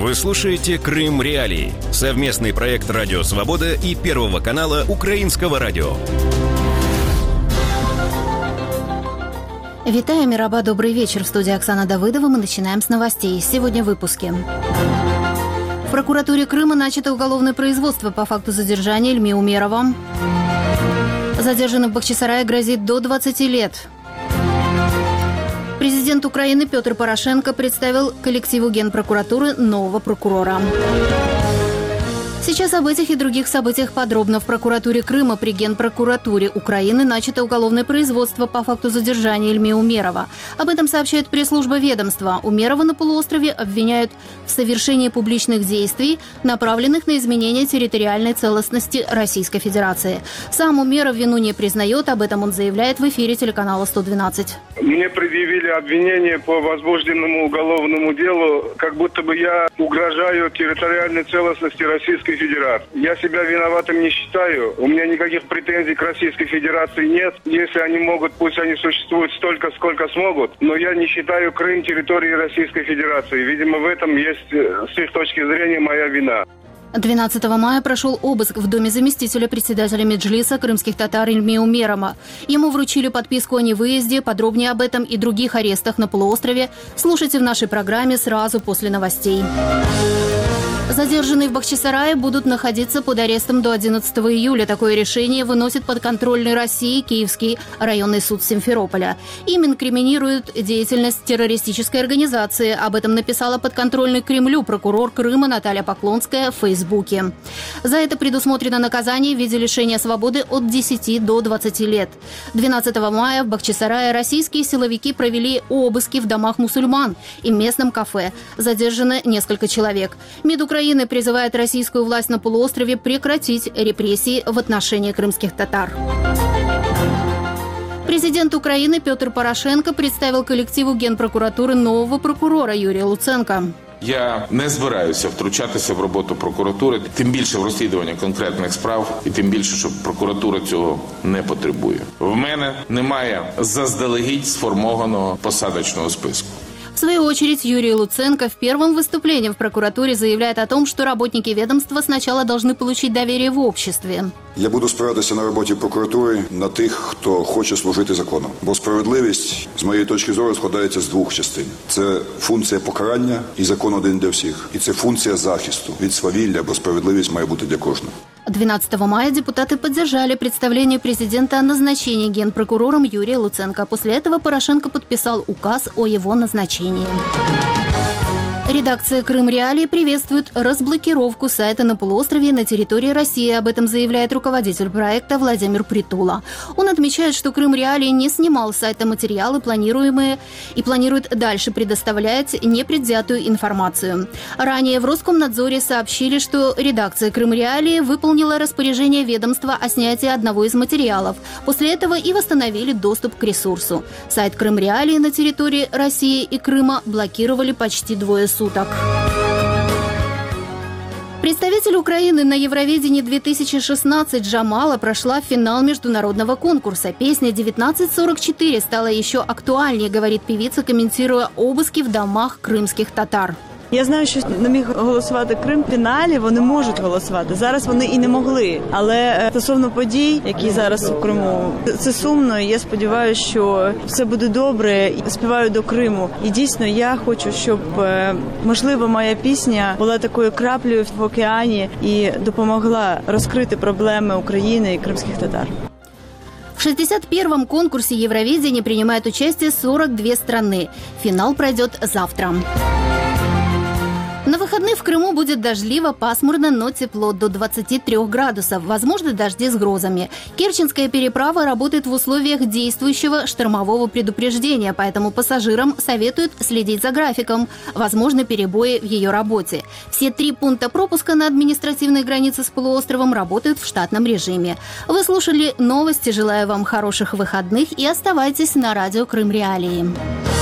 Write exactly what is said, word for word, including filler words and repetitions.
Вы слушаете «Крым Реалии» – совместный проект «Радио Свобода» и Первого канала Украинского радио. Витаю, Мираба, добрый вечер. В студии Оксана Давыдова. Мы начинаем с новостей. Сегодня в выпуске. В прокуратуре Крыма начато уголовное производство по факту задержания Ильми Умерова. Задержанным в Бахчисарае грозит до двадцати лет. Президент Украины Петр Порошенко представил коллективу Генпрокуратуры нового прокурора. Сейчас об этих и других событиях подробно. В прокуратуре Крыма при Генпрокуратуре Украины начато уголовное производство по факту задержания Ильми Умерова. Об этом сообщает пресс-служба ведомства. Умерова на полуострове обвиняют в совершении публичных действий, направленных на изменение территориальной целостности Российской Федерации. Сам Умеров вину не признает, об этом он заявляет в эфире телеканала сто двенадцать. Мне предъявили обвинение по возбужденному уголовному делу, как будто бы я угрожаю территориальной целостности Российской Федерации. Я себя виноватым не считаю. У меня никаких претензий к Российской Федерации нет. Если они могут, пусть они существуют столько, сколько смогут. Но я не считаю Крым территорией Российской Федерации. Видимо, в этом есть, с их точки зрения, моя вина. двенадцатого мая прошел обыск в доме заместителя председателя Меджлиса крымских татар Ильми Умерова. Ему вручили подписку о невыезде. Подробнее об этом и других арестах на полуострове слушайте в нашей программе сразу после новостей. Задержанные в Бахчисарае будут находиться под арестом до одиннадцатого июля. Такое решение выносит подконтрольный России Киевский районный суд Симферополя. Им инкриминируют деятельность террористической организации. Об этом написала подконтрольный Кремлю прокурор Крыма Наталья Поклонская в Фейсбуке. За это предусмотрено наказание в виде лишения свободы от десяти до двадцати лет. двенадцатого мая в Бахчисарае российские силовики провели обыски в домах мусульман и местном кафе. Задержано несколько человек. Минукраины Украина призывает российскую власть на полуострове прекратить репрессии в отношении крымских татар. Президент Украины Петр Порошенко представил коллективу Генпрокуратури нового прокурора Юрія Луценка. Я не збираюся втручатися в роботу прокуратури, тим більше в розслідування конкретних справ, і тим більше, що прокуратура цього не потребує. В мене немає заздалегідь сформованного посадочного списку. В свою очередь, Юрий Луценко в первом выступлении в прокуратуре заявляет о том, что работники ведомства сначала должны получить доверие в обществе. Я буду спиратися на роботі прокуратури на тих, хто хоче служити законом. Бо справедливість, з моєї точки зору, складається з двох частин. Це функція покарання і закон один для всіх. І це функція захисту від свавілля, бо справедливість має бути для кожного. двенадцатого мая депутаты поддержали представление президента о назначении генпрокурором Юрия Луценко. После этого Порошенко подписал указ о его назначении. Редакция «Крым Реалии» приветствует разблокировку сайта на полуострове на территории России. Об этом заявляет руководитель проекта Владимир Притула. Он отмечает, что «Крым Реалии» не снимал с сайта материалы, планируемые, и планирует дальше предоставлять непредвзятую информацию. Ранее в Роскомнадзоре сообщили, что редакция «Крым Реалии» выполнила распоряжение ведомства о снятии одного из материалов. После этого и восстановили доступ к ресурсу. Сайт «Крым Реалии» на территории России и Крыма блокировали почти двое суток. Представитель Украины на Евровидении две тысячи шестнадцать Джамала прошла финал международного конкурса. Песня девятнадцать сорок четыре стала еще актуальнее, говорит певица, комментируя обыски в домах крымских татар. Я знаю, що не міг голосувати Крим в фіналі, вони можуть голосувати. Зараз вони і не могли. Але стосовно подій, які зараз у Криму, це сумно. І я сподіваюся, що все буде добре. Співаю до Криму. І дійсно я хочу, щоб, можливо, моя пісня була такою краплею в океані і допомогла розкрити проблеми України і кримських татар. В шестьдесят первом конкурсе Евровидения принимает участие сорок две страны. Финал пройдет завтра. На выходных в Крыму будет дождливо, пасмурно, но тепло до двадцати трёх градусов. Возможны дожди с грозами. Керченская переправа работает в условиях действующего штормового предупреждения, поэтому пассажирам советуют следить за графиком. Возможны перебои в ее работе. Все три пункта пропуска на административной границе с полуостровом работают в штатном режиме. Вы слушали новости. Желаю вам хороших выходных и оставайтесь на радио «Крым Реалии».